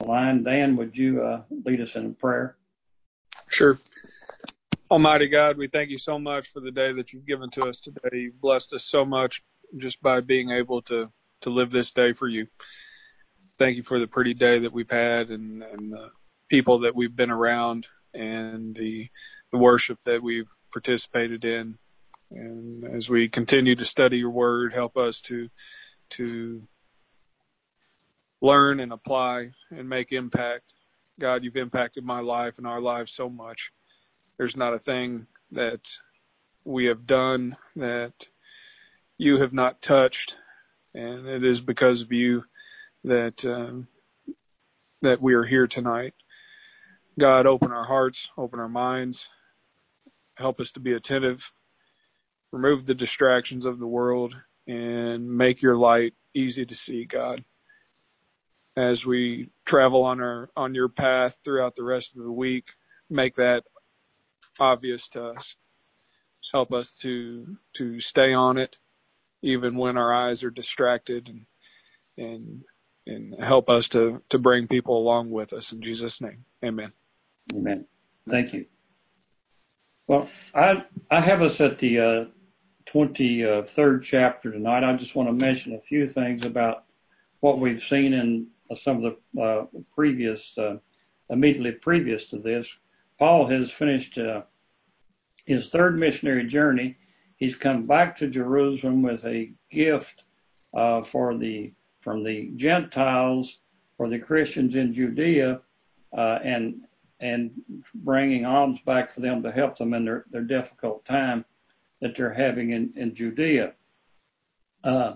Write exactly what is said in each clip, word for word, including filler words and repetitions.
line. Dan, would you uh, lead us in prayer? Sure. Almighty God, we thank you so much for the day that you've given to us today. You've blessed us so much just by being able to, to live this day for you. Thank you for the pretty day that we've had and, and the people that we've been around and the, the worship that we've participated in. And as we continue to study your word, help us to to learn and apply and make impact. God, you've impacted my life and our lives so much. There's not a thing that we have done that you have not touched, and it is because of you that um, that we are here tonight. God, open our hearts, open our minds, help us to be attentive, remove the distractions of the world, and make your light easy to see, God. As we travel on our on your path throughout the rest of the week, make that obvious to us. Help us to to stay on it, even when our eyes are distracted, and and and help us to to bring people along with us. In Jesus' name, amen. Amen. Thank you. Well, I I have us at the uh, twenty-third chapter tonight. I just want to mention a few things about what we've seen in some of the uh, previous, uh, immediately previous to this. Paul has finished uh, his third missionary journey. He's come back to Jerusalem with a gift uh, for the from the Gentiles, for the Christians in Judea, uh, and and bringing alms back for them to help them in their, their difficult time that they're having in, in Judea. Uh,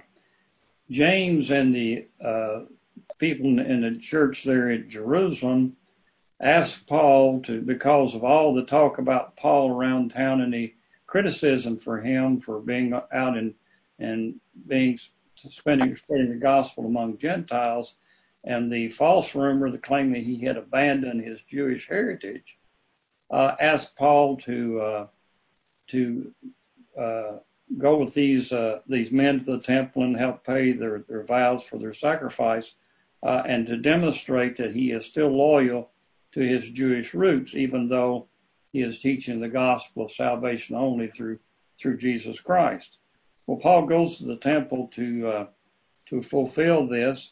James and the uh, people in the church there at Jerusalem asked Paul to, because of all the talk about Paul around town and the criticism for him for being out and and being spending spreading the gospel among Gentiles, and the false rumor, the claim that he had abandoned his Jewish heritage, uh, asked Paul to uh, to uh, go with these uh, these men to the temple and help pay their, their vows for their sacrifice, uh, and to demonstrate that he is still loyal to his Jewish roots, even though he is teaching the gospel of salvation only through through Jesus Christ. Well, Paul goes to the temple to uh, to fulfill this,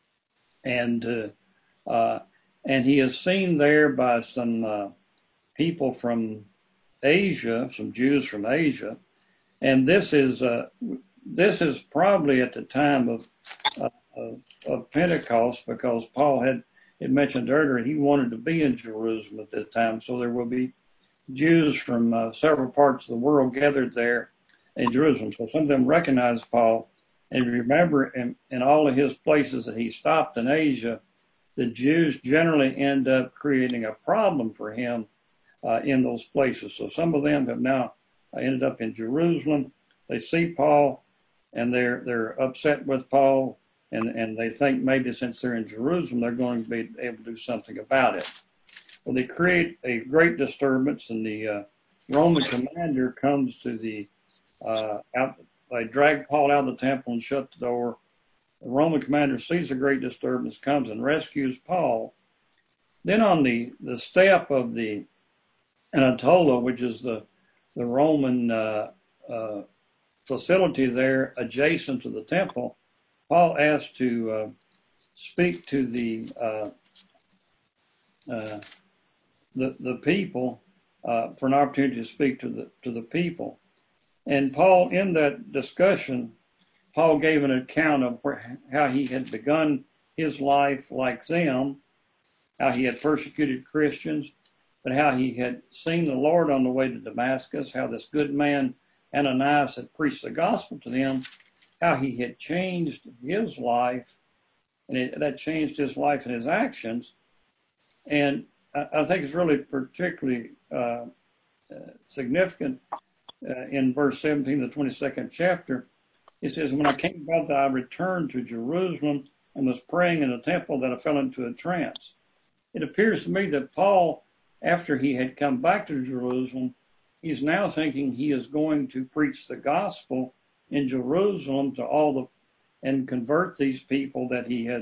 and uh, uh, and he is seen there by some uh, people from Asia, some Jews from Asia, and this is uh, this is probably at the time of, uh, of of Pentecost, because Paul had it mentioned earlier he wanted to be in Jerusalem at that time, so there will be Jews from uh, several parts of the world gathered there in Jerusalem. So some of them recognized Paul, and remember, in, in all of his places that he stopped in Asia, the Jews generally end up creating a problem for him uh, in those places. So some of them have now ended up in Jerusalem. They see Paul, and they're they're upset with Paul, and, and they think maybe since they're in Jerusalem, they're going to be able to do something about it. Well, they create a great disturbance, and the uh, Roman commander comes to the uh, out. They drag Paul out of the temple and shut the door. The Roman commander sees a great disturbance, comes and rescues Paul. Then on the, the step of the Anatolia, which is the the Roman uh, uh, facility there adjacent to the temple, Paul asked to uh, speak to the uh, uh, the the people uh, for an opportunity to speak to the to the people. And Paul, in that discussion, Paul gave an account of where, how he had begun his life like them, how he had persecuted Christians, but how he had seen the Lord on the way to Damascus, how this good man Ananias had preached the gospel to them, how he had changed his life, and it, that changed his life and his actions. And I, I think it's really particularly uh, uh, significant uh, in verse seventeen, the twenty-second chapter. He says, when I came back, I returned to Jerusalem and was praying in the temple that I fell into a trance. It appears to me that Paul, after he had come back to Jerusalem, he's now thinking he is going to preach the gospel in Jerusalem to all the, and convert these people that he had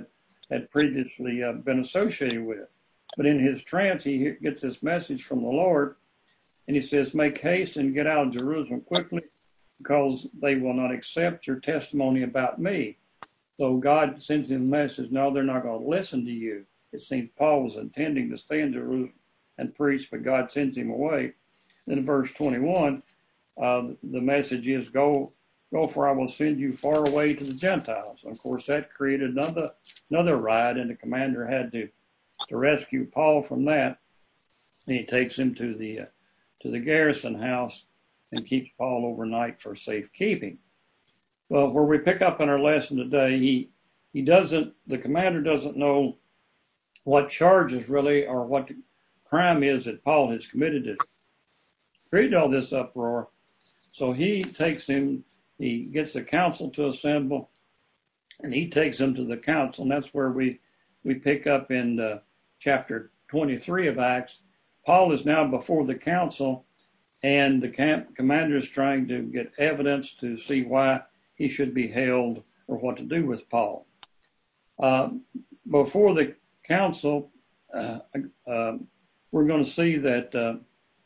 had previously uh, been associated with. But in his trance, he gets this message from the Lord, and he says, make haste and get out of Jerusalem quickly, because they will not accept your testimony about me. So God sends him a message, no, they're not going to listen to you. It seems Paul was intending to stay in Jerusalem and preach, but God sends him away. Then in verse twenty-one, uh, the message is, go, go, for I will send you far away to the Gentiles. And of course, that created another, another riot, and the commander had to, to rescue Paul from that. And he takes him to the, uh, to the garrison house and keeps Paul overnight for safekeeping. Well, where we pick up in our lesson today, he, he doesn't, the commander doesn't know what charges really, or what the crime is that Paul has committed to create all this uproar. So he takes him, he gets the council to assemble, and he takes him to the council. And that's where we, we pick up in uh, chapter twenty-three of Acts. Paul is now before the council, and the camp commander is trying to get evidence to see why he should be held or what to do with Paul. Uh, before the council, uh, uh, we're going to see that uh,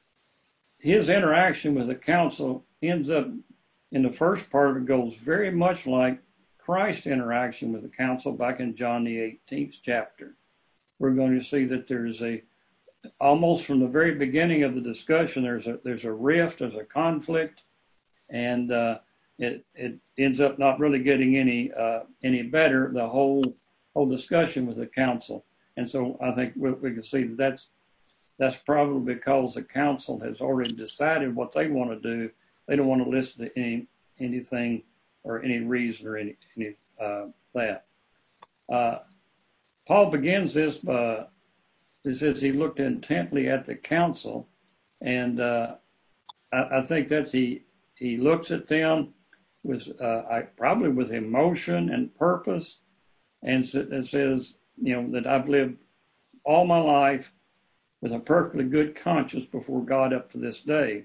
his interaction with the council ends up, in the first part of it, goes very much like Christ's interaction with the council back in John the eighteenth chapter. We're going to see that there's a, almost from the very beginning of the discussion, there's a there's a rift, there's a conflict, and uh, it it ends up not really getting any uh, any better, the whole whole discussion with the council. And so I think we, we can see that that's that's probably because the council has already decided what they want to do. They don't want to listen to any anything or any reason or any any uh, that. Uh, Paul begins this by, he says he looked intently at the council, and uh, I, I think that's he he looks at them with uh, I, probably with emotion and purpose, and, and says, you know, that I've lived all my life with a perfectly good conscience before God up to this day.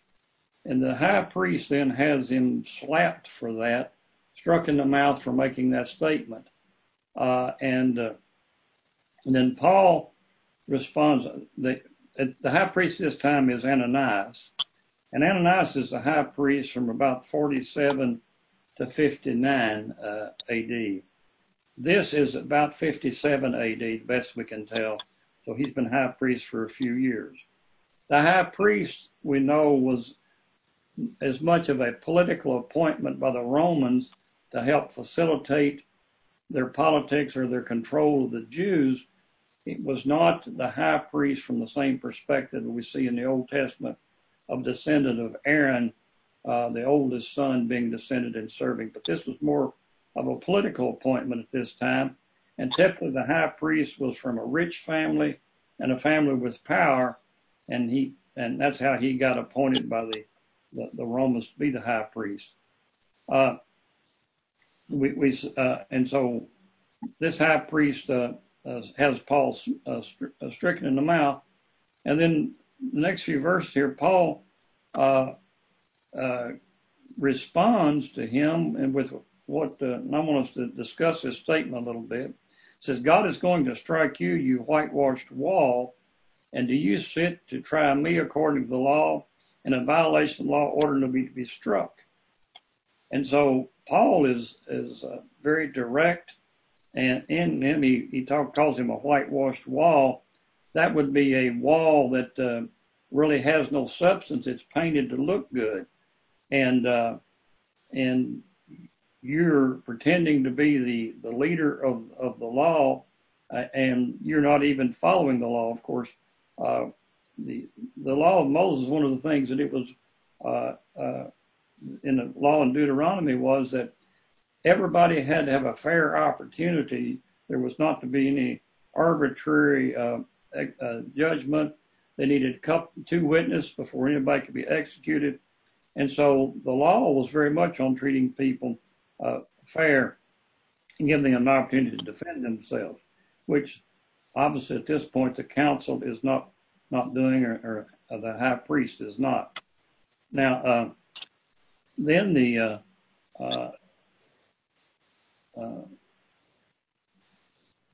And the high priest then has him slapped for that, struck in the mouth for making that statement. Uh, and, uh, and then Paul responds, the, the high priest this time is Ananias. And Ananias is the high priest from about forty-seven to fifty-nine uh, A D. This is about fifty-seven A D, the best we can tell. So he's been high priest for a few years. The high priest, we know, was as much of a political appointment by the Romans to help facilitate their politics or their control of the Jews. It was not the high priest from the same perspective that we see in the Old Testament of descendant of Aaron, uh, the oldest son being descended and serving. But this was more of a political appointment at this time. And typically the high priest was from a rich family and a family with power, and he and that's how he got appointed by the, the, the Romans to be the high priest. Uh, we, we uh, and so this high priest uh, uh, has Paul uh, stri- stricken in the mouth, and then the next few verses here, Paul uh, uh, responds to him, and with what uh, and I want us to discuss this statement a little bit. It says, God is going to strike you, you whitewashed wall, and do you sit to try me according to the law, and in violation of the law order to be to be struck? And so Paul is is uh, very direct, and in him he, he talk, calls him a whitewashed wall. That would be a wall that uh, really has no substance. It's painted to look good, and uh, and you're pretending to be the, the leader of, of the law, uh, and you're not even following the law. Of course, uh, the the law of Moses, one of the things that it was uh, uh, in the law in Deuteronomy was that everybody had to have a fair opportunity. There was not to be any arbitrary uh, uh, judgment. They needed a couple, two witnesses before anybody could be executed. And so the law was very much on treating people uh, fair and giving them an opportunity to defend themselves, which obviously at this point the council is not not doing, or, or the high priest is not. Now, uh, then the uh, uh, uh,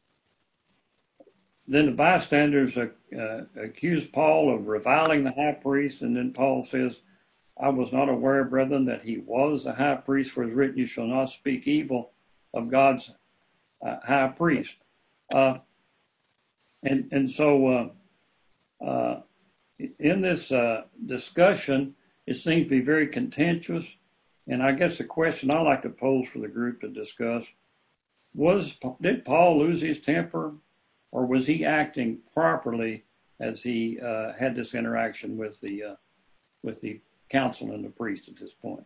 then the bystanders uh, uh, accuse Paul of reviling the high priest, and then Paul says, I was not aware, brethren, that he was the high priest, for it is written, you shall not speak evil of God's uh, high priest. Uh, and, and so uh, uh, in this uh, discussion, it seems to be very contentious. And I guess the question I like to pose for the group to discuss was, did Paul lose his temper, or was he acting properly as he uh, had this interaction with the uh, with the council and the priest at this point?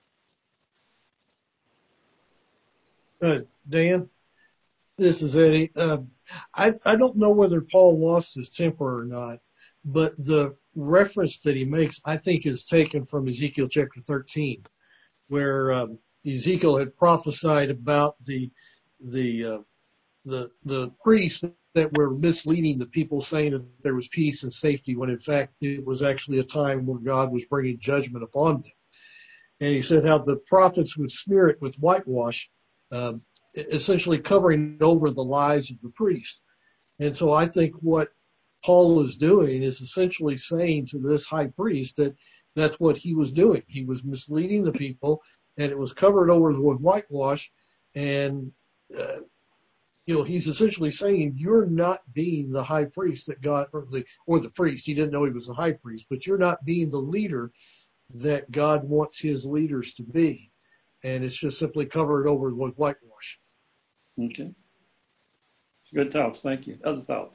Uh, Dan, this is Eddie. Uh, I, I don't know whether Paul lost his temper or not, but the reference that he makes, I think, is taken from Ezekiel chapter thirteen, where um, Ezekiel had prophesied about the the uh, the the priests that were misleading the people, saying that there was peace and safety, when in fact it was actually a time where God was bringing judgment upon them. And he said how the prophets would smear it with whitewash, uh, essentially covering over the lies of the priest. And so I think what Paul is doing is essentially saying to this high priest that that's what he was doing. He was misleading the people, and it was covered over with whitewash. And, uh, you know, he's essentially saying you're not being the high priest that God, or the, or the priest. He didn't know he was the high priest, but you're not being the leader that God wants his leaders to be. And it's just simply covered over with whitewash. Okay. Good thoughts. Thank you. Other thoughts?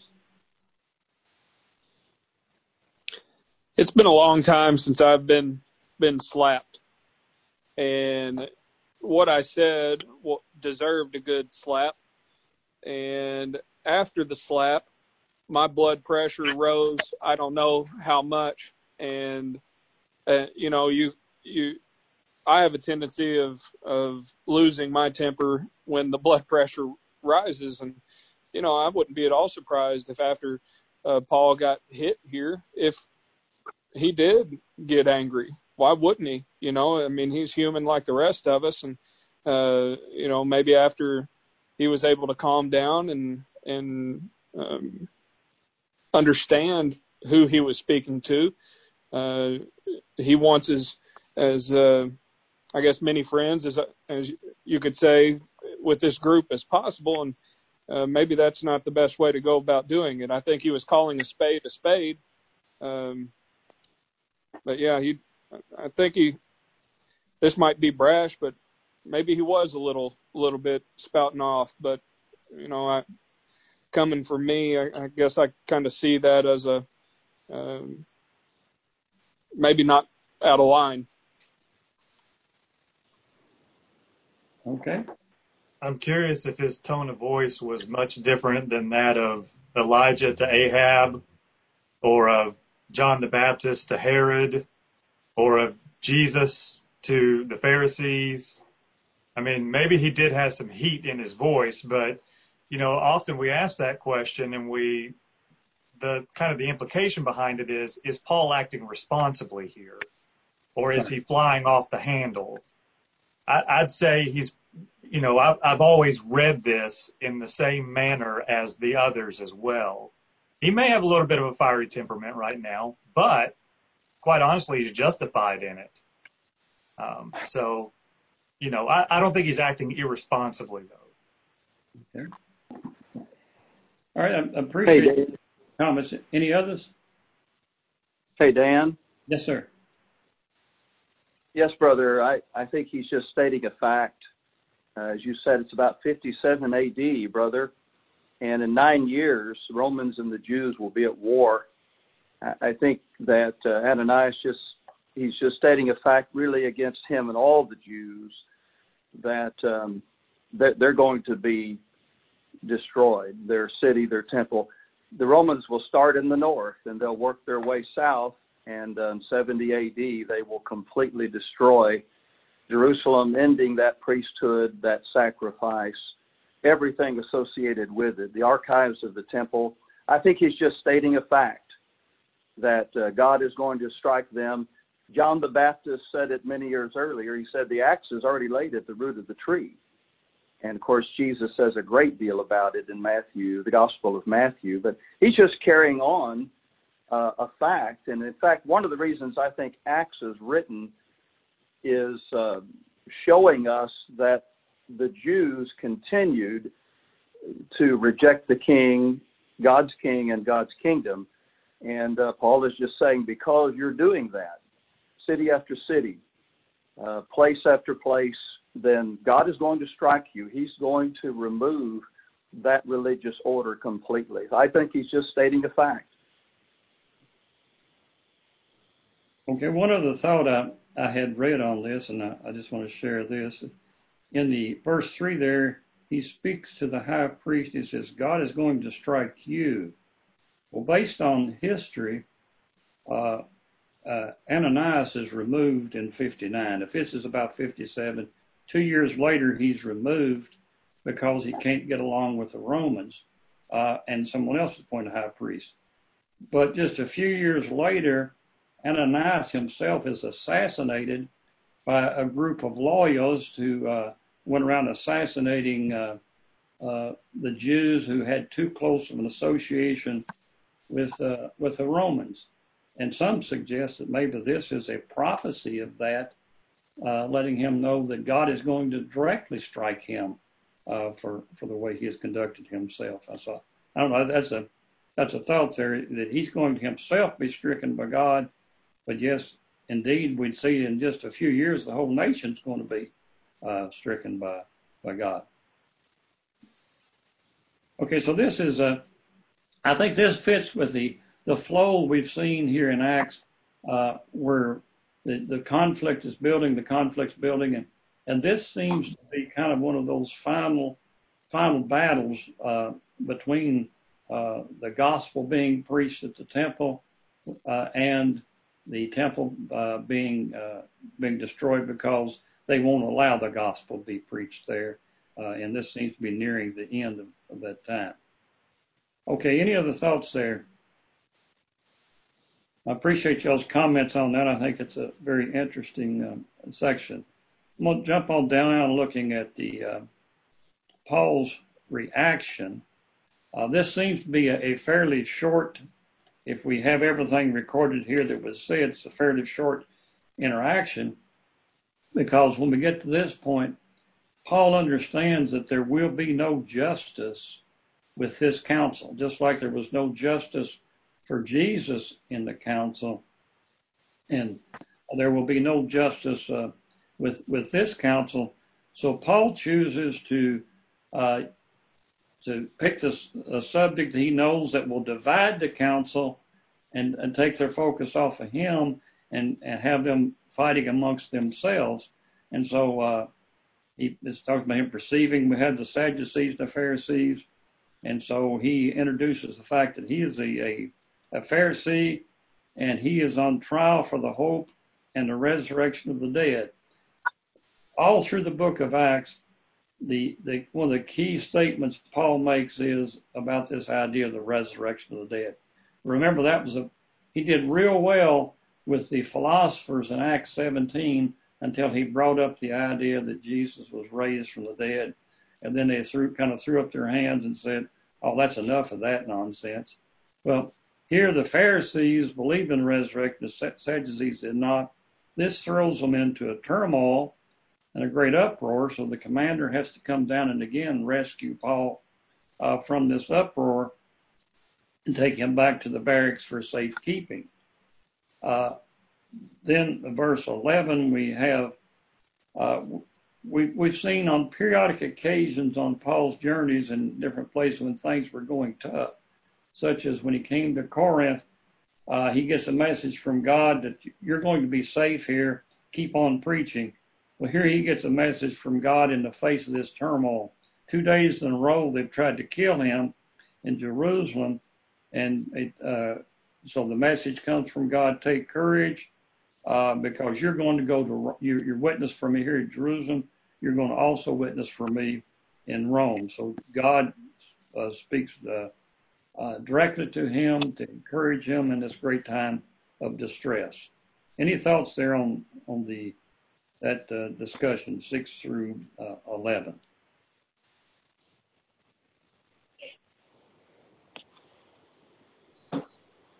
It's been a long time since I've been been slapped, and what I said deserved a good slap. And after the slap, my blood pressure rose. I don't know how much, and uh, you know, you you, I have a tendency of of losing my temper when the blood pressure rises, and you know, I wouldn't be at all surprised if after uh, Paul got hit here, if he did get angry. Why wouldn't he? You know, I mean, he's human like the rest of us. And, uh, you know, maybe after he was able to calm down and, and, um, understand who he was speaking to, uh, he wants as, as, uh, I guess many friends as, as you could say with this group as possible. And, uh, maybe that's not the best way to go about doing it. I think he was calling a spade a spade. Um, But yeah, he, I think he, this might be brash, but maybe he was a little, little bit spouting off. But, you know, I, coming from me, I, I guess I kind of see that as a, um, maybe not out of line. Okay. I'm curious if his tone of voice was much different than that of Elijah to Ahab, or of John the Baptist to Herod, or of Jesus to the Pharisees. I mean, maybe he did have some heat in his voice, but, you know, often we ask that question and we, the kind of the implication behind it is, is Paul acting responsibly here? Or is he flying off the handle? I, I'd say he's, you know, I've, I've always read this in the same manner as the others as well. He may have a little bit of a fiery temperament right now, but quite honestly, he's justified in it. Um, so, you know, I, I don't think he's acting irresponsibly, though. Okay. All right. I appreciate Hey, Dan. comments. Any others? Hey, Dan. Yes, sir. Yes, brother. I, I think he's just stating a fact. Uh, as you said, it's about fifty-seven A D, brother. And in nine years, the Romans and the Jews will be at war. I, I think that uh, Ananias just, he's just stating a fact really against him and all the Jews, that um, that they're going to be destroyed, their city, their temple. The Romans will start in the north and they'll work their way south, and uh, in seventy A D they will completely destroy Jerusalem, ending that priesthood, that sacrifice, everything associated with it, the archives of the temple. I think he's just stating a fact that uh, God is going to strike them. John the Baptist said it many years earlier. He said the axe is already laid at the root of the tree. And of course, Jesus says a great deal about it in Matthew, the Gospel of Matthew. But he's just carrying on uh, a fact. And in fact, one of the reasons I think Acts is written is uh, showing us that the Jews continued to reject the king, God's king and God's kingdom. And uh, Paul is just saying, because you're doing that, city after city, uh, place after place, then God is going to strike you. He's going to remove that religious order completely. I think he's just stating a fact. Okay, one other thought I, I had read on this, and I, I just want to share this. In the verse three there, he speaks to the high priest. He says, God is going to strike you. Well, based on history, uh, uh, Ananias is removed in fifty-nine. If this is about fifty-seven, two years later he's removed because he can't get along with the Romans, uh, and someone else is appointed high priest. But just a few years later, Ananias himself is assassinated by a group of loyalists who uh, went around assassinating uh, uh, the Jews who had too close of an association with uh, with the Romans. And some suggest that maybe this is a prophecy of that, uh, letting him know that God is going to directly strike him uh, for for the way he has conducted himself. I saw. I don't know. That's a that's a thought there, that he's going to himself be stricken by God. But yes, indeed, we'd see in just a few years the whole nation's going to be uh, stricken by by God. Okay, so this is a. I think this fits with the the flow we've seen here in Acts, uh, where the, the conflict is building, the conflict's building, and and this seems to be kind of one of those final final battles uh, between uh, the gospel being preached at the temple uh, and the temple uh, being uh, being destroyed because they won't allow the gospel to be preached there, uh, and this seems to be nearing the end of, of that time. Okay, any other thoughts there? I appreciate y'all's comments on that. I think it's a very interesting um, section. I'm going to jump on down and looking at the uh, Paul's reaction. Uh, this seems to be a, a fairly short, if we have everything recorded here that was said, it's a fairly short interaction, because when we get to this point, Paul understands that there will be no justice with this council, just like there was no justice for Jesus in the council, and there will be no justice uh, with with this council. So Paul chooses to uh, to pick this a subject that he knows that will divide the council and, and take their focus off of him and, and have them fighting amongst themselves. And so uh, he is talking about him perceiving. We had the Sadducees and the Pharisees. And so he introduces the fact that he is a, a, a Pharisee, and he is on trial for the hope and the resurrection of the dead. All through the book of Acts, the, the one of the key statements Paul makes is about this idea of the resurrection of the dead. Remember, that was a he did real well with the philosophers in Acts seventeen until he brought up the idea that Jesus was raised from the dead. And then they threw, kind of threw up their hands and said, oh, that's enough of that nonsense. Well, here the Pharisees believed in resurrection, the Sadducees did not. This throws them into a turmoil and a great uproar, so the commander has to come down and again rescue Paul uh, from this uproar and take him back to the barracks for safekeeping. Uh, then in verse eleven, we have uh, We, we've seen on periodic occasions on Paul's journeys in different places when things were going tough, such as when he came to Corinth, uh, he gets a message from God that you're going to be safe here, keep on preaching. Well, here he gets a message from God in the face of this turmoil. Two days in a row, they've tried to kill him in Jerusalem, and it, uh, so the message comes from God, take courage, uh, because you're going to go to, you, you're witness for me here at Jerusalem, you're going to also witness for me in Rome. So God uh, speaks uh, uh, directly to him to encourage him in this great time of distress. Any thoughts there on on the that uh, discussion six through uh, eleven?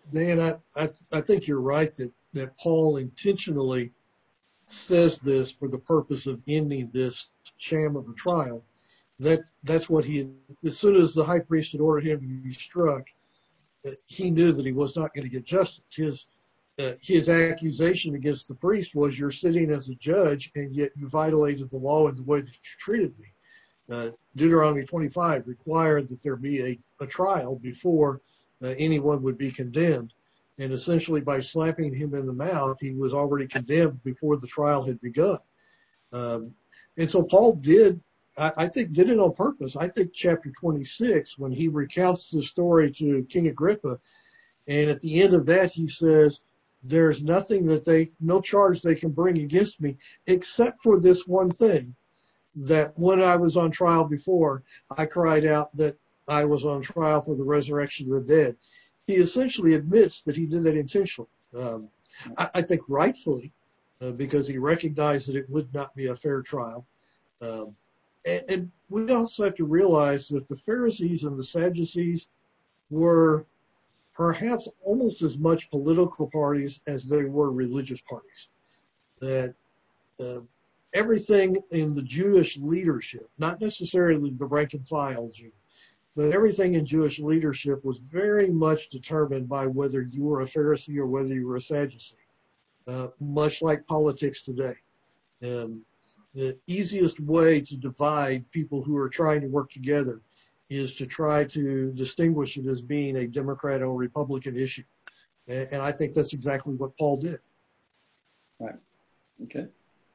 Dan, I, I, I think you're right that, that Paul intentionally says this for the purpose of ending this sham of a trial. That that's what he, as soon as the high priest had ordered him to be struck, uh, he knew that he was not going to get justice. His uh, his accusation against the priest was, you're sitting as a judge and yet you violated the law in the way that you treated me. Uh, Deuteronomy twenty-five required that there be a, a trial before uh, anyone would be condemned. And essentially by slapping him in the mouth, he was already condemned before the trial had begun. Um, and so Paul did, I, I think, did it on purpose. I think chapter twenty-six, when he recounts the story to King Agrippa, and at the end of that he says, there's nothing that they, no charge they can bring against me, except for this one thing, that when I was on trial before, I cried out that I was on trial for the resurrection of the dead. He essentially admits that he did that intentionally. Um, I, I think rightfully, uh, because he recognized that it would not be a fair trial. Um, and, and we also have to realize that the Pharisees and the Sadducees were perhaps almost as much political parties as they were religious parties. That uh, everything in the Jewish leadership, not necessarily the rank and file Jew, but everything in Jewish leadership was very much determined by whether you were a Pharisee or whether you were a Sadducee, uh, much like politics today. Um, the easiest way to divide people who are trying to work together is to try to distinguish it as being a Democrat or Republican issue. And, and I think that's exactly what Paul did. Right. Okay.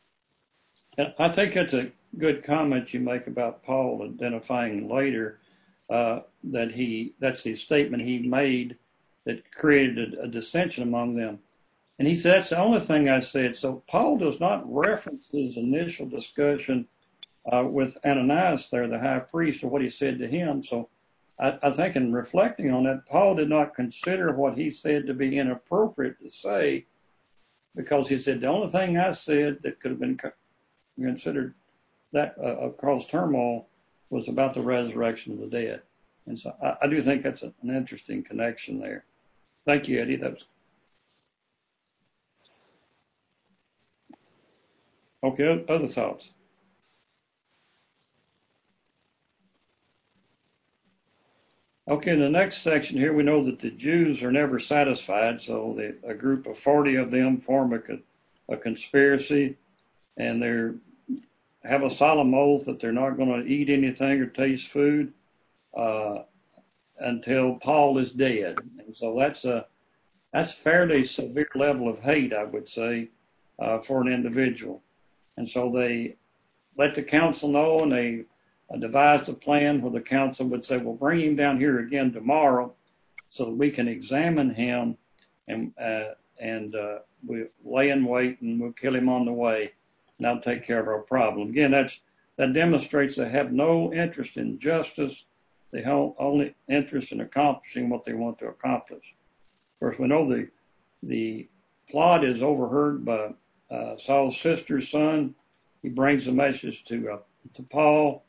And I think that's a good comment you make about Paul identifying later uh, that he, that's the statement he made that created a, a dissension among them. And he said, that's the only thing I said. So Paul does not reference his initial discussion uh, with Ananias there, the high priest, or what he said to him. So I, I think in reflecting on that, Paul did not consider what he said to be inappropriate to say, because he said, the only thing I said that could have been considered that uh, cause turmoil was about the resurrection of the dead. And so I, I do think that's a, an interesting connection there. Thank you, Eddie. That was okay. Other thoughts? Okay, in the next section here, we know that the Jews are never satisfied, so the, a group of forty of them form a, a conspiracy, and they're have a solemn oath that they're not going to eat anything or taste food uh, until Paul is dead. And so that's a that's fairly severe level of hate, I would say, uh, for an individual. And so they let the council know, and they uh, devised a plan where the council would say, well, bring him down here again tomorrow so that we can examine him, and uh, and uh, we lay in wait and we'll kill him on the way, and that'll take care of our problem. Again, that's that demonstrates they have no interest in justice. They have only interest in accomplishing what they want to accomplish. Of course, we know the the plot is overheard by uh, Saul's sister's son. He brings the message to uh, to Paul.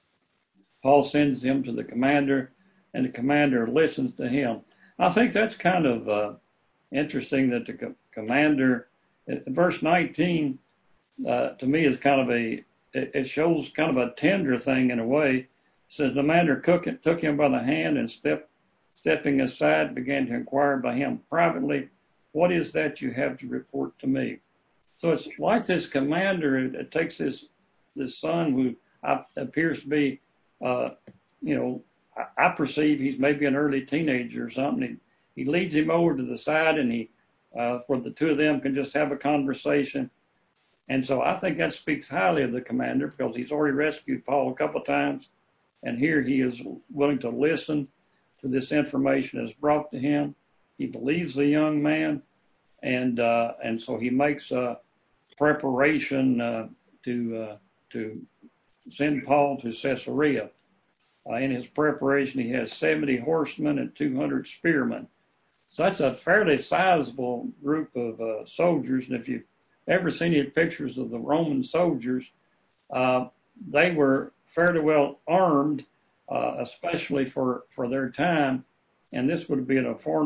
Paul sends him to the commander, and the commander listens to him. I think that's kind of uh, interesting that the co- commander, verse nineteen, uh, to me is kind of a, it, it shows kind of a tender thing in a way. It says the commander took him by the hand and step, stepping aside, began to inquire by him privately, what is that you have to report to me? So it's like this commander, it, it takes this this son who appears to be, uh, you know, I, I perceive he's maybe an early teenager or something. He, he leads him over to the side, and he, uh, where the two of them can just have a conversation. And so I think that speaks highly of the commander, because he's already rescued Paul a couple of times, and here he is willing to listen to this information that's brought to him. He believes the young man, and uh, and so he makes a preparation uh, to uh, to send Paul to Caesarea. Uh, in his preparation, he has seventy horsemen and two hundred spearmen. So that's a fairly sizable group of uh, soldiers. And if you've ever seen any pictures of the Roman soldiers, uh, they were fairly well armed, uh, especially for, for their time. And this would be a formidable,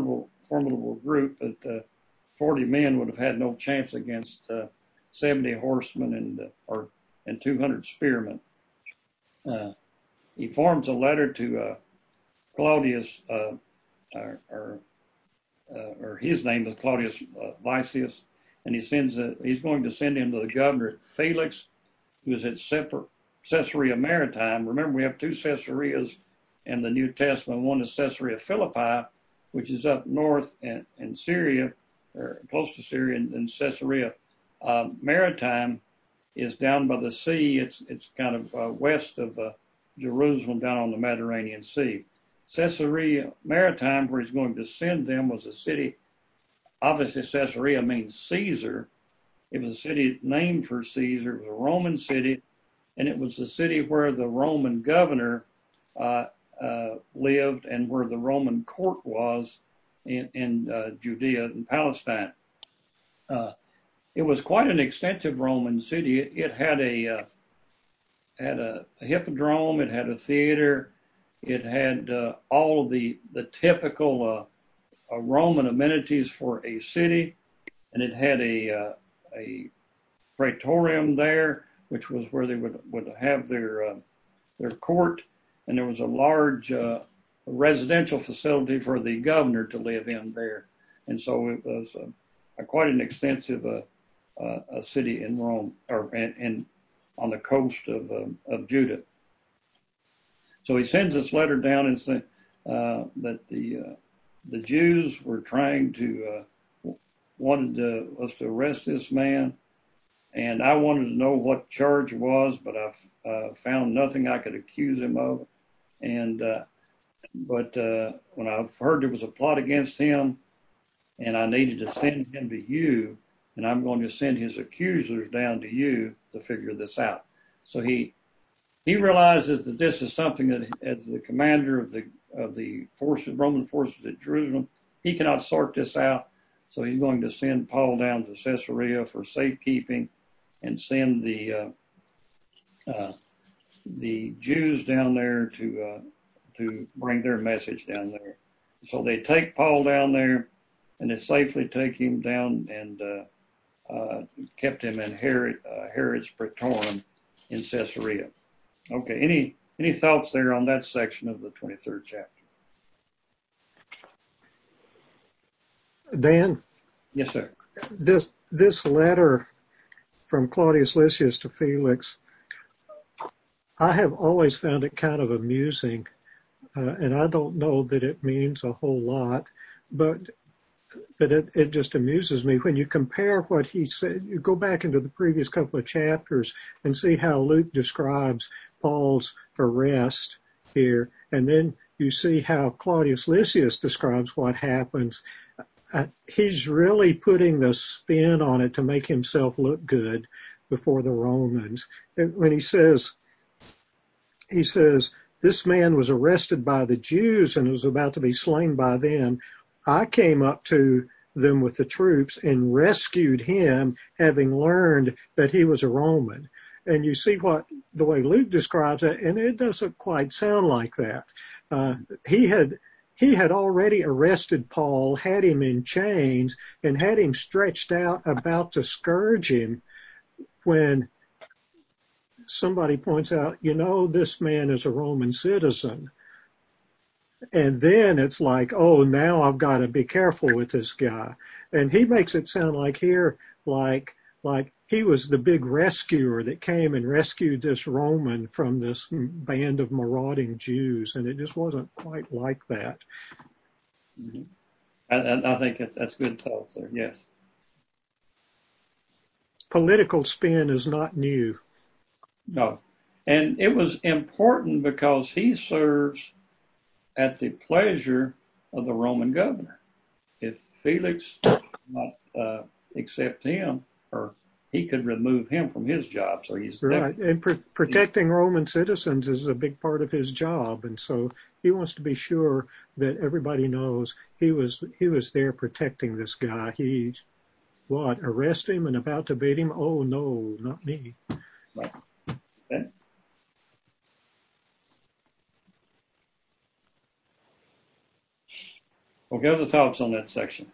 formidable group, but uh, forty men would have had no chance against uh, seventy horsemen and uh, or and two hundred spearmen. Uh, he forms a letter to uh, Claudius, uh, or, or, uh, or his name is Claudius uh, Lysias, and he sends a, he's going to send him to the governor Felix, who is at Caesarea Maritime. Remember, we have two Caesareas in the New Testament. One is Caesarea Philippi, which is up north in, in Syria, or close to Syria, and, and Caesarea uh, Maritime is down by the sea. It's it's kind of uh, west of uh, Jerusalem, down on the Mediterranean Sea. Caesarea Maritime, where he's going to send them, was a city. Obviously, Caesarea means Caesar. It was a city named for Caesar. It was a Roman city, and it was the city where the Roman governor uh, uh, lived and where the Roman court was in, in uh, Judea and Palestine. Uh, it was quite an extensive Roman city. It, it had a uh, had a, a hippodrome. It had a theater. It had uh, all of the the typical uh, uh, Roman amenities for a city, and it had a uh, a praetorium there, which was where they would would have their uh, their court, and there was a large uh, residential facility for the governor to live in there, and so it was uh, a, quite an extensive uh, uh, a city in Rome, or in, in on the coast of um, of Judah. So he sends this letter down and says uh, that the uh, the Jews were trying to uh, wanted to, us to arrest this man, and I wanted to know what charge it was, but I uh, found nothing I could accuse him of. And uh, but uh, when I heard there was a plot against him, and I needed to send him to you, and I'm going to send his accusers down to you to figure this out. So he he realizes that this is something that, as the commander of the of the forces, Roman forces at Jerusalem, he cannot sort this out. So he's going to send Paul down to Caesarea for safekeeping, and send the uh, uh, the Jews down there to uh, to bring their message down there. So they take Paul down there, and they safely take him down and uh, uh, kept him in Herod, uh, Herod's praetorium in Caesarea. Okay, any any thoughts there on that section of the twenty-third chapter? Dan? Yes, sir. This this letter from Claudius Lysias to Felix, I have always found it kind of amusing, uh, and I don't know that it means a whole lot, but but it, it just amuses me when you compare what he said. You go back into the previous couple of chapters and see how Luke describes Paul's arrest here, and then you see how Claudius Lysias describes what happens. Uh, he's really putting the spin on it to make himself look good before the Romans. And when he says, he says, this man was arrested by the Jews and was about to be slain by them. I came up to them with the troops and rescued him, having learned that he was a Roman. And you see what the way Luke describes it, and it doesn't quite sound like that. Uh, he had He had already arrested Paul, had him in chains, and had him stretched out about to scourge him when somebody points out, you know, this man is a Roman citizen. And then it's like, oh, now I've got to be careful with this guy. And he makes it sound like here, like, like he was the big rescuer that came and rescued this Roman from this band of marauding Jews. And it just wasn't quite like that. Mm-hmm. I, I think that's, that's good thoughts there. Yes. Political spin is not new. No. And it was important because he serves at the pleasure of the Roman governor. If Felix did not uh, accept him, or he could remove him from his job. So he's right. And pr- protecting Roman citizens is a big part of his job, and so he wants to be sure that everybody knows he was he was there protecting this guy. He what arrest him and about to beat him? Oh no, not me. Right. Okay. What are the thoughts on that section?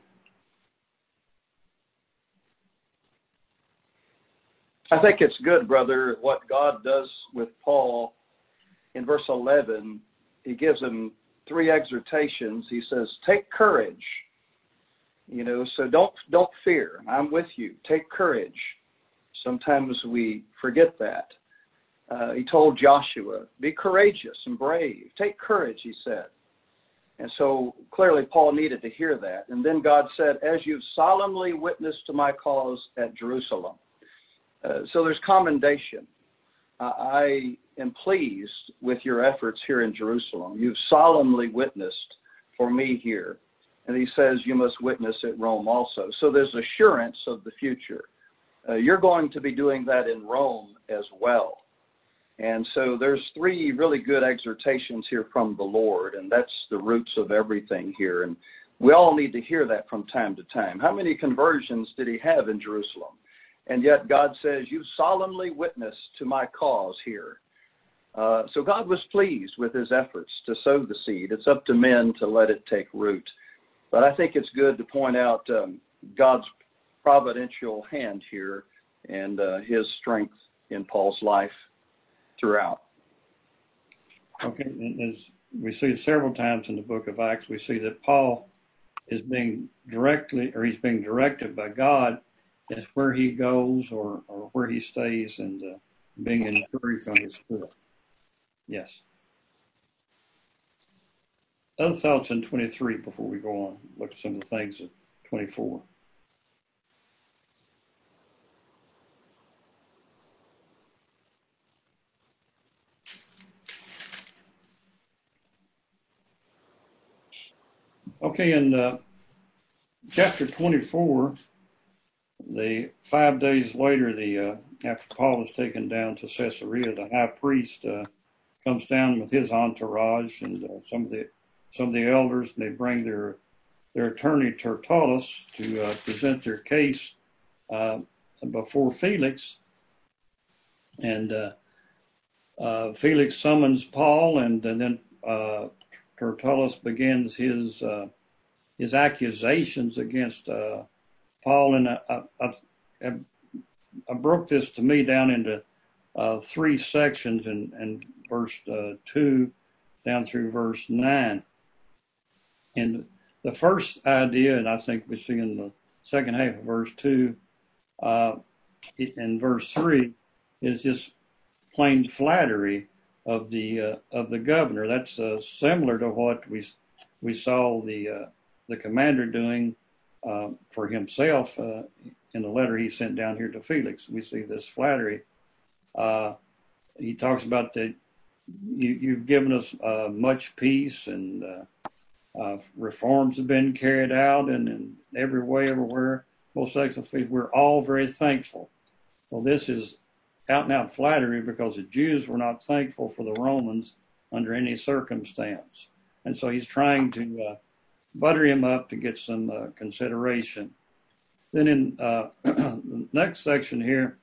I think it's good, brother, what God does with Paul in verse eleven. He gives him three exhortations. He says, take courage. You know, so don't don't fear. I'm with you. Take courage. Sometimes we forget that. Uh, he told Joshua, be courageous and brave. Take courage, he said. And so clearly Paul needed to hear that. And then God said, as you've solemnly witnessed to my cause at Jerusalem. Uh, so there's commendation. Uh, I am pleased with your efforts here in Jerusalem. You've solemnly witnessed for me here. And he says you must witness at Rome also. So there's assurance of the future. Uh, you're going to be doing that in Rome as well. And so there's three really good exhortations here from the Lord, and that's the roots of everything here. And we all need to hear that from time to time. How many conversions did he have in Jerusalem? And yet God says, you solemnly witnessed to my cause here. Uh, so God was pleased with his efforts to sow the seed. It's up to men to let it take root. But I think it's good to point out um, God's providential hand here and uh, his strength in Paul's life throughout. Okay, as we see several times in the book of Acts, we see that Paul is being directly, or he's being directed by God as where he goes or, or where he stays, and uh, being encouraged on his foot. Yes. Other thoughts in twenty-three before we go on, look at some of the things in twenty-four. Okay, in uh, chapter twenty-four, the five days later, the uh, after Paul is taken down to Caesarea, the high priest uh, comes down with his entourage and uh, some of the some of the elders, and they bring their their attorney Tertullus to uh, present their case uh, before Felix. And uh, uh, Felix summons Paul, and, and then uh, Tertullus begins his uh, his accusations against uh, Paul. And I, I, I, I broke this to me down into uh, three sections, and, and verse uh, two down through verse nine. And the first idea, and I think we see in the second half of verse two, uh, in verse three, is just plain flattery of the uh, of the governor. That's uh, similar to what we we saw the uh, the commander doing uh, for himself uh, in the letter he sent down here to Felix. We see this flattery. Uh, he talks about that you, you've given us uh, much peace, and uh, uh, reforms have been carried out, and in every way, everywhere. Most excellent, we're all very thankful. Well, this is out and out flattery, because the Jews were not thankful for the Romans under any circumstance. And so he's trying to uh, butter him up to get some uh, consideration. Then in uh, the next section here,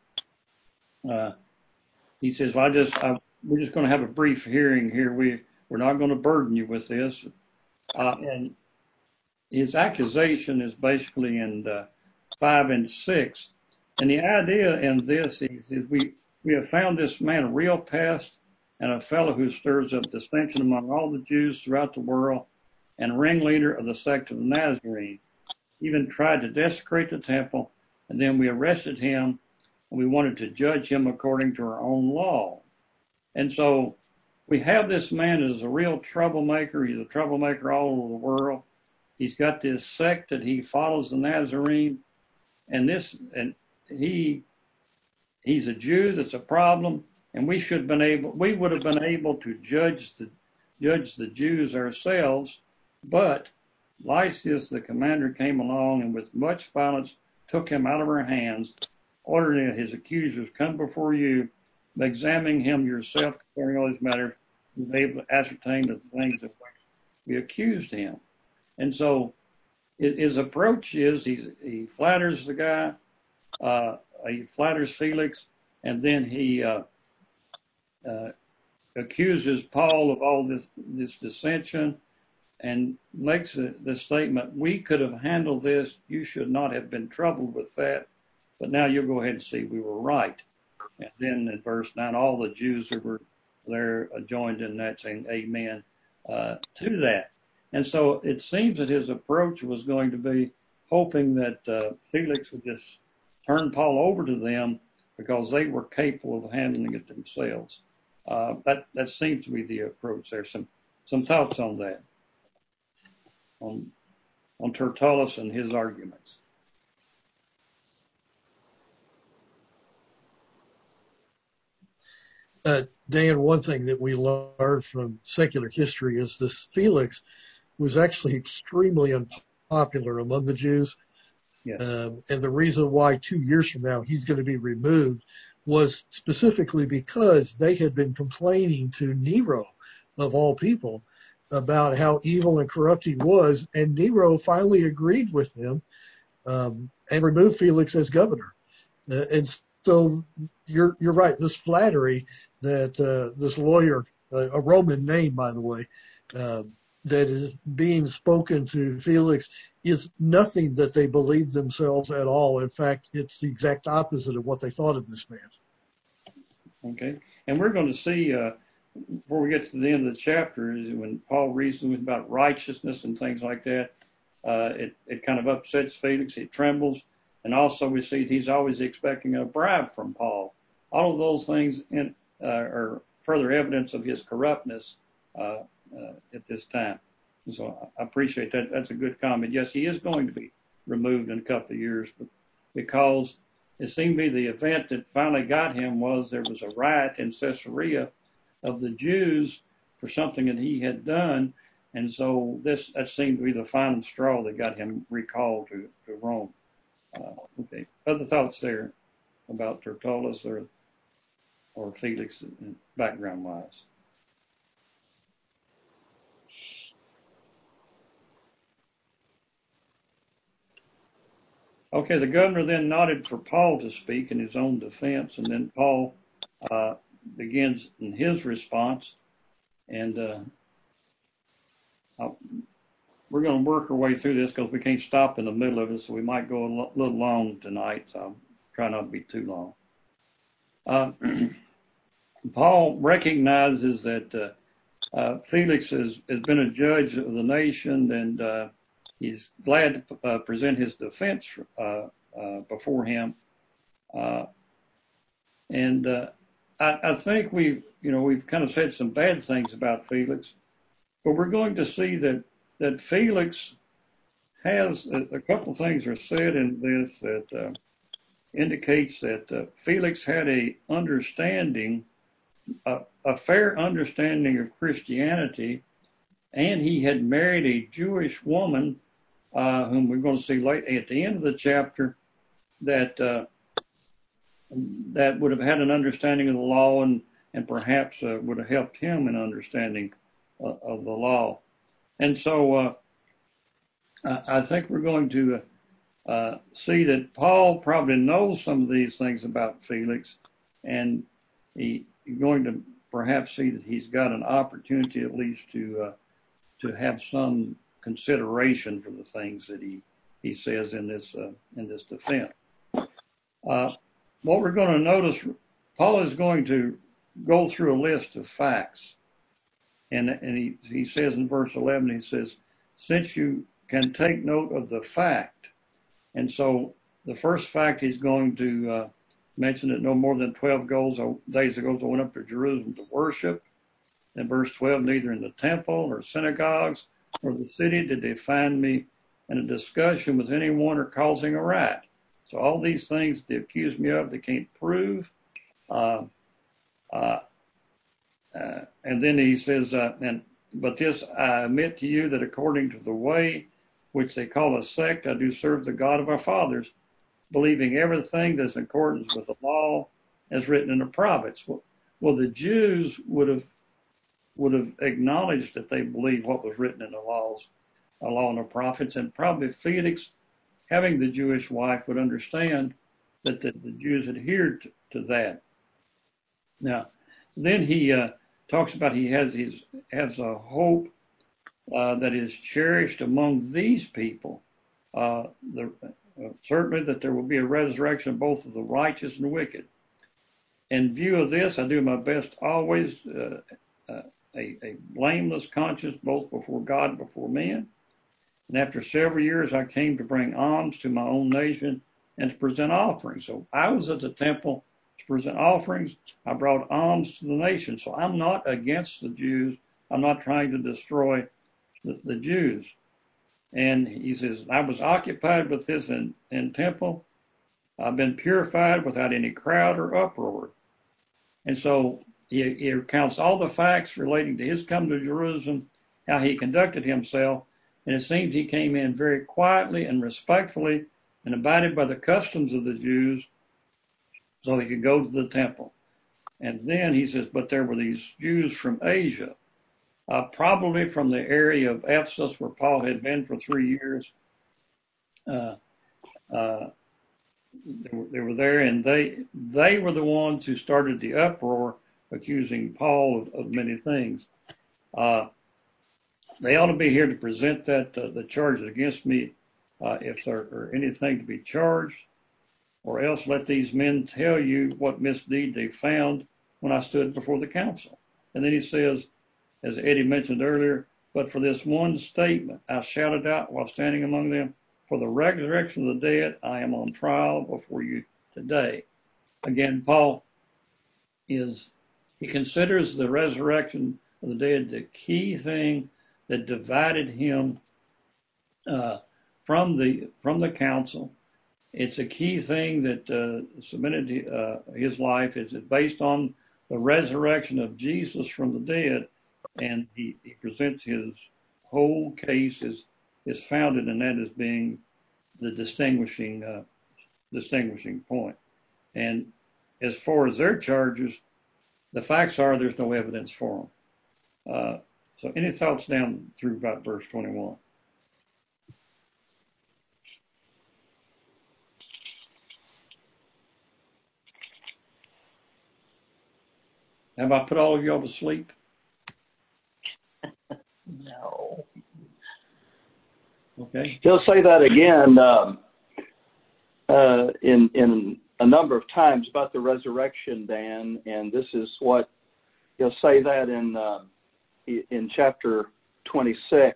uh, he says, well, I just, I, we're just going to have a brief hearing here. We, we're not going to burden you with this. Uh, and his accusation is basically in uh, five and six. And the idea in this is, is we, we have found this man a real pest and a fellow who stirs up dissension among all the Jews throughout the world, and ringleader of the sect of the Nazarene. Even tried to desecrate the temple, and then we arrested him, and we wanted to judge him according to our own law. And so we have this man as a real troublemaker. He's a troublemaker all over the world. He's got this sect that he follows, the Nazarene, and this, and he, he's a Jew. That's a problem, and we should have been able, we would have been able to judge the, judge the Jews ourselves, but Lysias, the commander, came along and with much violence took him out of our hands, ordering that his accusers come before you, examining him yourself concerning all these matters, and be able to ascertain the things of which we accused him. And so his approach is he's, he flatters the guy, uh, he flatters Felix, and then he uh, uh, accuses Paul of all this, this dissension. and makes the, the statement, we could have handled this, you should not have been troubled with that, but now you'll go ahead and see we were right. And then in verse nine, all the Jews who were there joined in that, saying amen uh, to that. And so it seems that his approach was going to be hoping that uh, Felix would just turn Paul over to them because they were capable of handling it themselves. Uh, that, that seems to be the approach there. Some, some thoughts on that, on, on Tertullus and his arguments. Uh, Dan, one thing that we learned from secular history is this Felix was actually extremely unpopular among the Jews. Yes. Um, and the reason why two years from now he's going to be removed was specifically because they had been complaining to Nero, of all people, about how evil and corrupt he was. And Nero finally agreed with them um, and removed Felix as governor. Uh, and so you're you're right. This flattery that uh, this lawyer, uh, a Roman name, by the way, uh, that is being spoken to Felix is nothing that they believe themselves at all. In fact, it's the exact opposite of what they thought of this man. Okay. And we're going to see, uh, before we get to the end of the chapter, is when Paul reasons about righteousness and things like that, uh, it, it kind of upsets Felix. He trembles. And also we see he's always expecting a bribe from Paul. All of those things in, uh, are further evidence of his corruptness uh, uh, at this time. And so I appreciate that. That's a good comment. Yes, he is going to be removed in a couple of years, but because it seemed to be the event that finally got him was there was a riot in Caesarea of the Jews for something that he had done. And so this that seemed to be the final straw that got him recalled to, to Rome. Uh, okay. Other thoughts there about Tertullus or or Felix background wise? Okay, the governor then nodded for Paul to speak in his own defense, and then Paul uh, begins in his response, and uh, we're going to work our way through this because we can't stop in the middle of it, so we might go a l- little long tonight, so I'll try not to be too long. Uh, Paul recognizes that uh, uh, Felix has, has been a judge of the nation, and uh, he's glad to uh, present his defense uh, uh, before him. Uh, and uh, I, I think we've, you know, we've kind of said some bad things about Felix, but we're going to see that that Felix has a, a couple of things are said in this that uh, indicates that uh, Felix had a understanding, a, a fair understanding of Christianity, and he had married a Jewish woman, uh, whom we're going to see late at the end of the chapter, that uh, that would have had an understanding of the law and and perhaps uh, would have helped him in understanding uh, of the law. And so uh, I think we're going to uh, see that Paul probably knows some of these things about Felix, and he, he's going to perhaps see that he's got an opportunity at least to uh, to have some consideration for the things that he, he says in this uh, in this defense. Uh, what we're going to notice, Paul is going to go through a list of facts. And, and he, he says in verse eleven, he says, since you can take note of the fact. And so the first fact he's going to uh, mention that no more than twelve days ago I went up to Jerusalem to worship. In verse twelve, neither in the temple or synagogues or the city did they find me in a discussion with anyone or causing a riot. So all these things they accuse me of, they can't prove. Uh, uh, Uh, and then he says, uh, and but this I admit to you that according to the way which they call a sect, I do serve the God of our fathers, believing everything that's in accordance with the law as written in the prophets. Well, well, the Jews would have would have acknowledged that they believed what was written in the laws, the law and the prophets, and probably Felix, having the Jewish wife, would understand that the, the Jews adhered to, to that. Now, then he uh, talks about he has his has a hope uh, that is cherished among these people. Uh, the, uh, certainly that there will be a resurrection both of the righteous and the wicked. In view of this, I do my best always uh, uh, a, a blameless conscience both before God and before men. And after several years, I came to bring alms to my own nation and to present offerings. So I was at the temple to present offerings. I brought alms to the nation. So I'm not against the Jews. I'm not trying to destroy the, the Jews. And he says, I was occupied with this in, in temple. I've been purified without any crowd or uproar. And so he, he recounts all the facts relating to his coming to Jerusalem, how he conducted himself. And it seems he came in very quietly and respectfully and abided by the customs of the Jews so he could go to the temple. And then he says, but there were these Jews from Asia, uh, probably from the area of Ephesus where Paul had been for three years. Uh, uh, they, were, they were there, and they they were the ones who started the uproar, accusing Paul of, of many things. Uh, They ought to be here to present that uh, the charges against me, uh, if there are anything to be charged, or else let these men tell you what misdeed they found when I stood before the council. And then he says, as Eddie mentioned earlier, but for this one statement I shouted out while standing among them, for the resurrection of the dead, I am on trial before you today. Again, Paul is, he considers the resurrection of the dead the key thing that divided him uh, from the from the council. It's a key thing that uh, submitted uh, his life. Is based on the resurrection of Jesus from the dead, and he, he presents his whole case is is founded in that as being the distinguishing uh, distinguishing point. And as far as their charges, the facts are there's no evidence for them. Uh, So any thoughts down through about verse twenty-one? Have I put all of y'all to sleep? No. Okay. He'll say that again um, uh, in in a number of times about the resurrection, Dan, and this is what he'll say that in uh, in chapter twenty-six.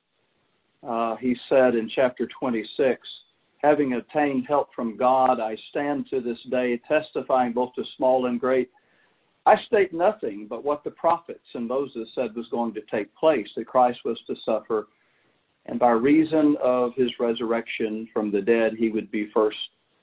Uh, he said in chapter twenty-six, having obtained help from God, I stand to this day testifying both to small and great. I state nothing but what the prophets and Moses said was going to take place, that Christ was to suffer, and by reason of his resurrection from the dead, he would be first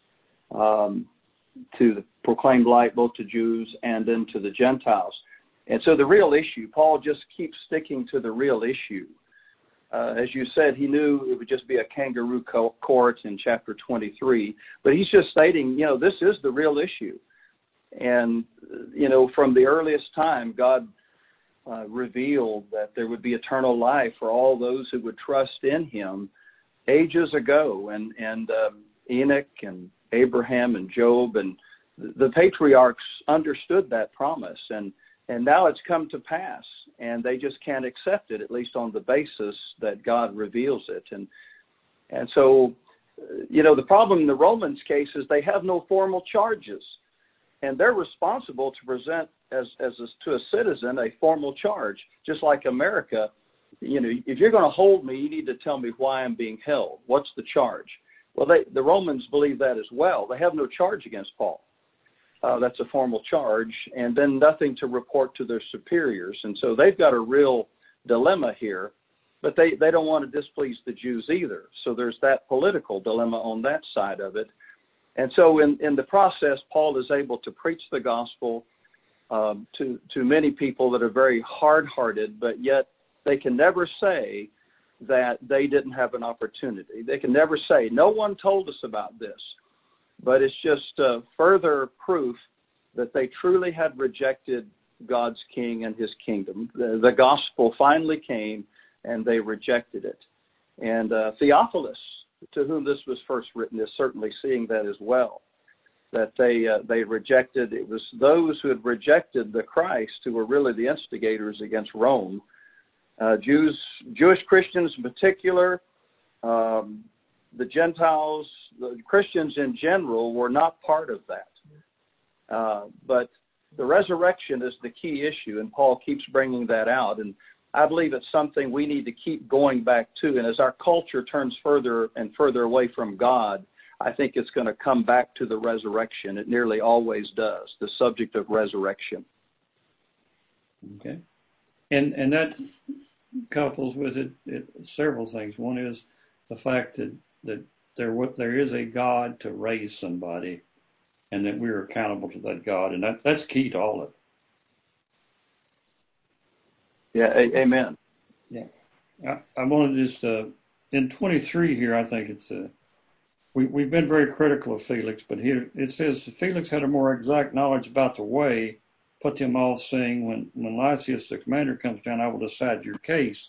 um, to proclaim light both to Jews and then to the Gentiles. And so the real issue, Paul just keeps sticking to the real issue. Uh, as you said, he knew it would just be a kangaroo court in chapter twenty-three, but he's just stating, you know, this is the real issue. And, you know, from the earliest time, God uh, revealed that there would be eternal life for all those who would trust in him ages ago. And, and um, Enoch and Abraham and Job and the patriarchs understood that promise. And, and now it's come to pass, and they just can't accept it, at least on the basis that God reveals it. And, and so, you know, the problem in the Romans case is they have no formal charges. And they're responsible to present as, as a, to a citizen a formal charge, just like America. You know, if you're going to hold me, you need to tell me why I'm being held. What's the charge? Well, they, the Romans believe that as well. They have no charge against Paul. Uh, that's a formal charge, and then nothing to report to their superiors. And so they've got a real dilemma here, but they, they don't want to displease the Jews either. So there's that political dilemma on that side of it. And so in, in the process, Paul is able to preach the gospel um, to, to many people that are very hard-hearted, but yet they can never say that they didn't have an opportunity. They can never say, no one told us about this. But it's just uh, further proof that they truly had rejected God's king and his kingdom. The, the gospel finally came, and they rejected it. And uh, Theophilus, to whom this was first written, is certainly seeing that as well, that they uh, they rejected. It was those who had rejected the Christ who were really the instigators against Rome, Uh, Jews, Jewish Christians in particular, um, the Gentiles, the Christians in general were not part of that. Uh, but the resurrection is the key issue, and Paul keeps bringing that out. And I believe it's something we need to keep going back to. And as our culture turns further and further away from God, I think it's going to come back to the resurrection. It nearly always does, the subject of resurrection. Okay. And and that couples with it, it several things. One is the fact that, that there there is a God to raise somebody, and that we're accountable to that God, and that, that's key to all of it. Yeah, a- amen. Yeah. I, I want to just, uh, in twenty-three here, I think it's, uh, we, we've been very critical of Felix, but here it says Felix had a more exact knowledge about the way, put them all saying, when, when Lysias the commander comes down, I will decide your case.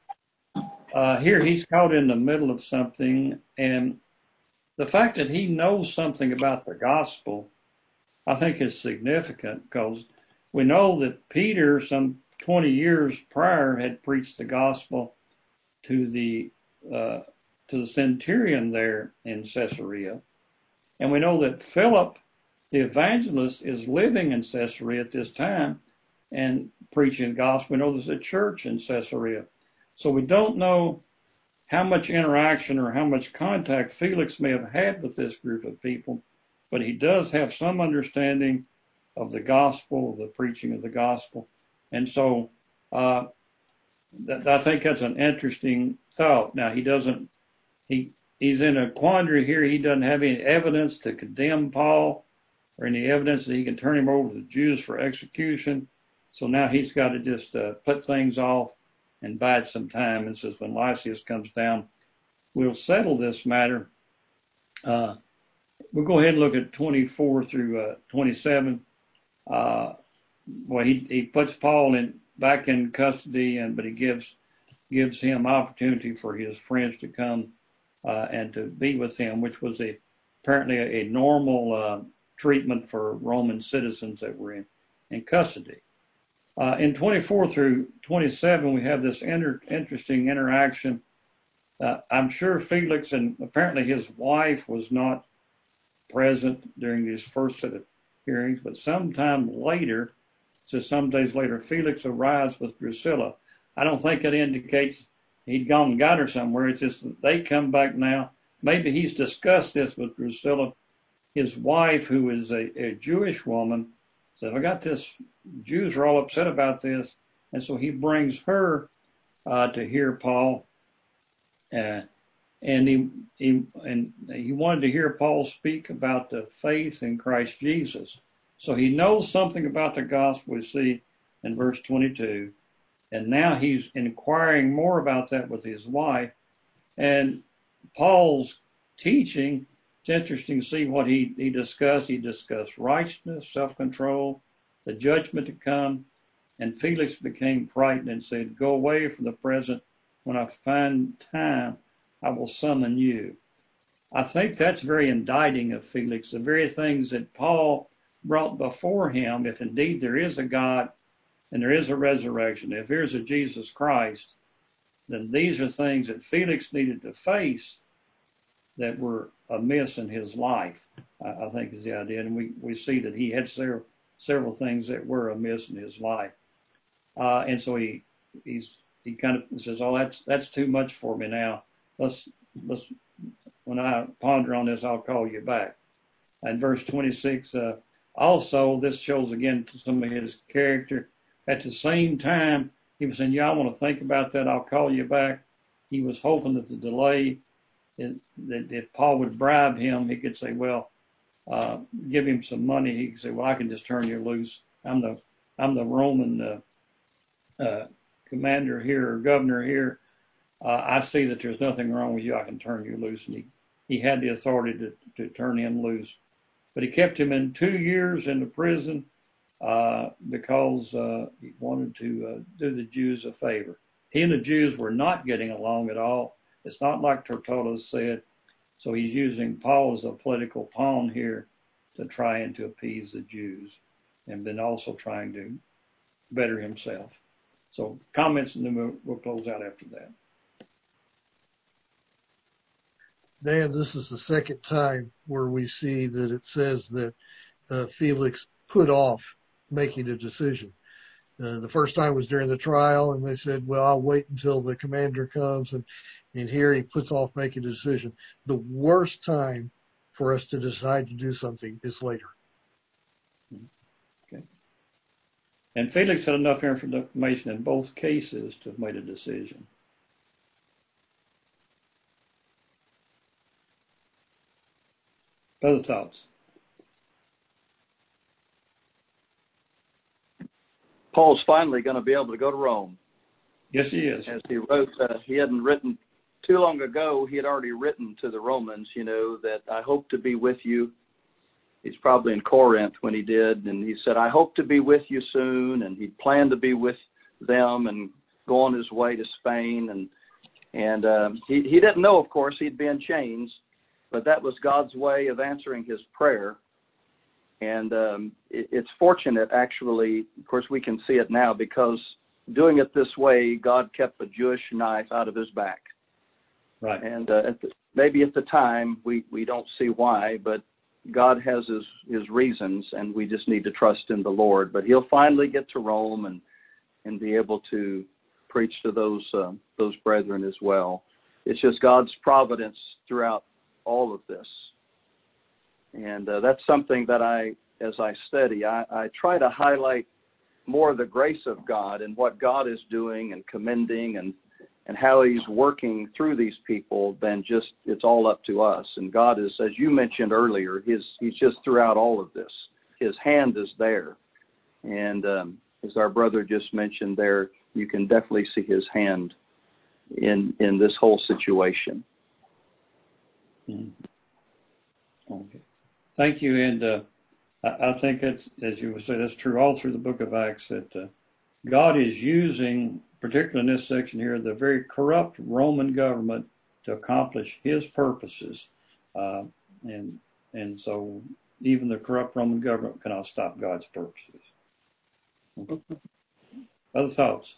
Uh, here he's caught in the middle of something, and the fact that he knows something about the gospel, I think is significant, because we know that Peter, some twenty years prior, had preached the gospel to the uh, to the centurion there in Caesarea. And we know that Philip, the evangelist, is living in Caesarea at this time and preaching the gospel. We know there's a church in Caesarea. So we don't know how much interaction or how much contact Felix may have had with this group of people, but he does have some understanding of the gospel, of the preaching of the gospel. And so uh, that, I think that's an interesting thought. Now, he doesn't, he he's in a quandary here. He doesn't have any evidence to condemn Paul or any evidence that he can turn him over to the Jews for execution. So now he's got to just uh, put things off and bide some time. And says, when Lysias comes down, we'll settle this matter. Uh, we'll go ahead and look at twenty-four through uh, twenty-seven. Uh, well, he, he puts Paul in back in custody, and but he gives gives him opportunity for his friends to come uh, and to be with him, which was a apparently a, a normal uh, treatment for Roman citizens that were in, in custody. Uh, in twenty-four through twenty-seven, we have this inter- interesting interaction. Uh, I'm sure Felix, and apparently his wife was not present during these first set of hearings, but sometime later, so some days later, Felix arrives with Drusilla. I don't think it indicates he'd gone and got her somewhere. It's just that they come back now. Maybe he's discussed this with Drusilla. His wife, who is a, a Jewish woman, said, I got this, Jews are all upset about this. And so he brings her uh, to hear Paul. Uh, and he, he and he wanted to hear Paul speak about the faith in Christ Jesus. So he knows something about the gospel, we see in verse twenty-two. And now he's inquiring more about that with his wife. And Paul's teaching, it's interesting to see what he, he discussed. He discussed righteousness, self-control, the judgment to come. And Felix became frightened and said, go away for the present. When I find time, I will summon you. I think that's very indicting of Felix. The very things that Paul brought before him, if indeed there is a God and there is a resurrection, if there's a Jesus Christ, then these are things that Felix needed to face that were amiss in his life, I think is the idea. And we, we see that he had several, several things that were amiss in his life. Uh, and so he, he's, he kind of says, oh, that's, that's too much for me now. Let's, let's, when I ponder on this, I'll call you back. And verse twenty-six, uh, also, this shows again some of his character. At the same time, he was saying, yeah, I want to think about that. I'll call you back. He was hoping that the delay, that if Paul would bribe him, he could say, well, uh, give him some money. He could say, well, I can just turn you loose. I'm the, I'm the Roman uh, uh, commander here or governor here. Uh, I see that there's nothing wrong with you. I can turn you loose. And he, he had the authority to, to turn him loose. But he kept him in two years in the prison uh, because uh, he wanted to uh, do the Jews a favor. He and the Jews were not getting along at all. It's not like Tertullus said. So he's using Paul as a political pawn here to try and to appease the Jews, and then also trying to better himself. So comments, and then we'll, we'll close out after that. Dan, this is the second time where we see that it says that uh, Felix put off making a decision. Uh, the first time was during the trial, and they said, well, I'll wait until the commander comes, and, and here he puts off making a decision. The worst time for us to decide to do something is later. Okay. And Felix had enough information in both cases to have made a decision. Other thoughts? Paul's finally going to be able to go to Rome. Yes, he is. As he wrote, uh, he hadn't written too long ago, he had already written to the Romans, you know, that I hope to be with you. He's probably in Corinth when he did, and he said, I hope to be with you soon, and he planned to be with them and go on his way to Spain. And and um, he, he didn't know, of course, he'd be in chains, but that was God's way of answering his prayer. And um, it, it's fortunate, actually, of course, we can see it now, because doing it this way, God kept a Jewish knife out of his back. Right. And uh, at the, maybe at the time, we, we don't see why, but God has his, his reasons, and we just need to trust in the Lord. But he'll finally get to Rome and, and be able to preach to those uh, those brethren as well. It's just God's providence throughout all of this. And uh, that's something that I, as I study, I, I try to highlight more of the grace of God and what God is doing and commending and, and how he's working through these people than just it's all up to us. And God is, as you mentioned earlier, his, he's just throughout all of this. His hand is there. And um, as our brother just mentioned there, you can definitely see his hand in in this whole situation. Mm-hmm. Okay. Thank you. And uh, I, I think it's, as you would say, that's true all through the book of Acts, that uh, God is using, particularly in this section here, the very corrupt Roman government to accomplish his purposes. Uh, and and so even the corrupt Roman government cannot stop God's purposes. Okay. Other thoughts?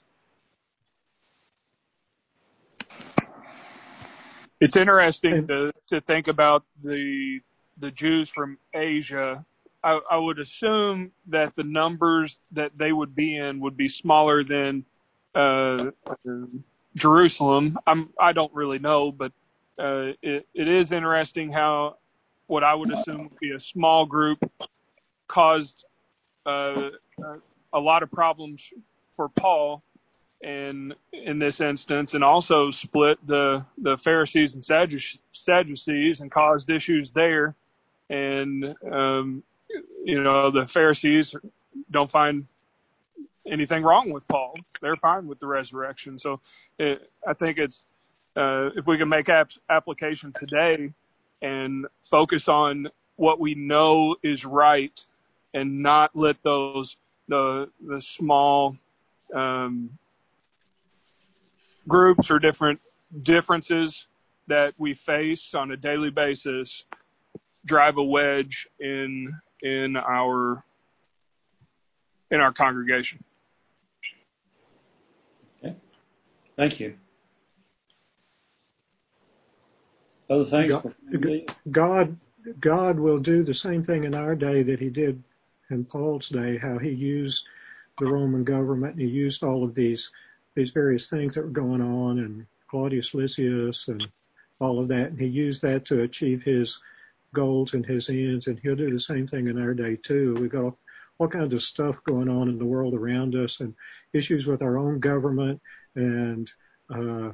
It's interesting to, to think about the the Jews from Asia. I, I would assume that the numbers that they would be in would be smaller than uh, Jerusalem. I'm I don't really know, but uh, it, it is interesting how what I would assume would be a small group caused uh, a lot of problems for Paul. And in this instance, and also split the, the Pharisees and Sadducees and caused issues there. And, um, you know, the Pharisees don't find anything wrong with Paul. They're fine with the resurrection. So it, I think it's, uh, if we can make apps, application today and focus on what we know is right and not let those, the, the small, um, groups or different differences that we face on a daily basis drive a wedge in in our in our congregation. Okay. Thank you. Other things? God, God, God will do the same thing in our day that he did in Paul's day, how he used the Roman government and he used all of these these various things that were going on, and Claudius Lysias and all of that. And he used that to achieve his goals and his ends. And he'll do the same thing in our day too. We've got all, all kinds of stuff going on in the world around us, and issues with our own government, and uh,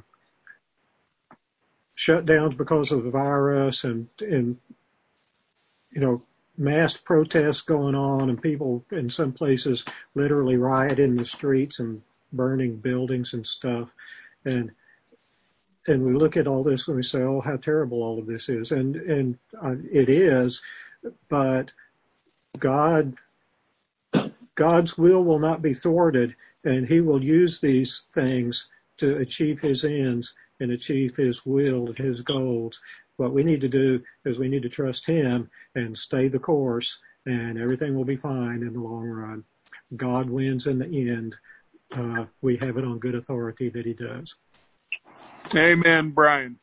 shutdowns because of the virus, and, and, you know, mass protests going on, and people in some places literally riot in the streets and burning buildings and stuff. And and we look at all this and we say, oh, how terrible all of this is. And and uh, it is, but God, God's will will not be thwarted, and he will use these things to achieve his ends and achieve his will and his goals. What we need to do is we need to trust him and stay the course, and everything will be fine in the long run. God wins in the end. uh, we have it on good authority that he does. Amen, Brian.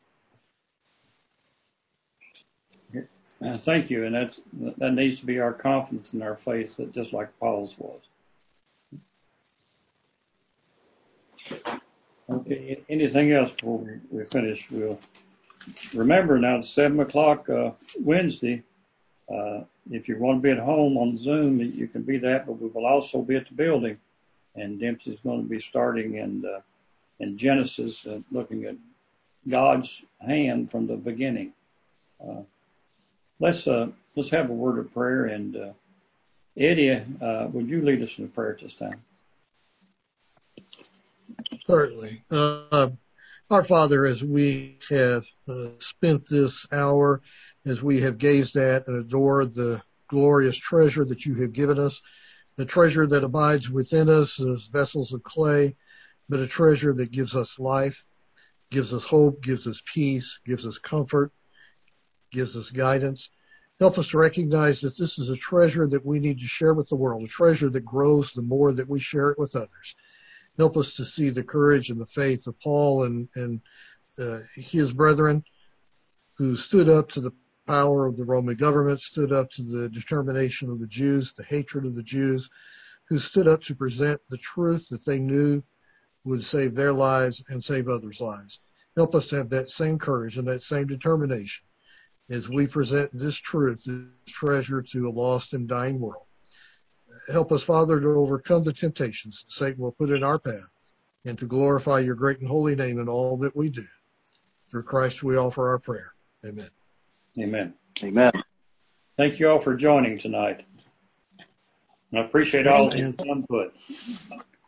Uh, thank you, and that that needs to be our confidence in our faith, that just like Paul's was. Okay, anything else before we, we finish? We'll remember now it's seven o'clock uh, Wednesday. Uh, if you want to be at home on Zoom, you can be that, but we will also be at the building. And Dempsey's going to be starting in uh, in Genesis, uh, looking at God's hand from the beginning. Uh, let's uh, let's have a word of prayer. And uh, Eddie, uh, would you lead us in a prayer at this time? Certainly. Uh, our Father, as we have uh, spent this hour, as we have gazed at and adored the glorious treasure that you have given us, the treasure that abides within us as vessels of clay, but a treasure that gives us life, gives us hope, gives us peace, gives us comfort, gives us guidance. Help us to recognize that this is a treasure that we need to share with the world, a treasure that grows the more that we share it with others. Help us to see the courage and the faith of Paul and, and uh, his brethren who stood up to the power of the Roman government, stood up to the determination of the Jews, the hatred of the Jews, who stood up to present the truth that they knew would save their lives and save others' lives. Help us to have that same courage and that same determination as we present this truth, this treasure to a lost and dying world. Help us, Father, to overcome the temptations that Satan will put in our path and to glorify your great and holy name in all that we do. Through Christ we offer our prayer. Amen. Amen. Amen. Thank you all for joining tonight. I appreciate all the input.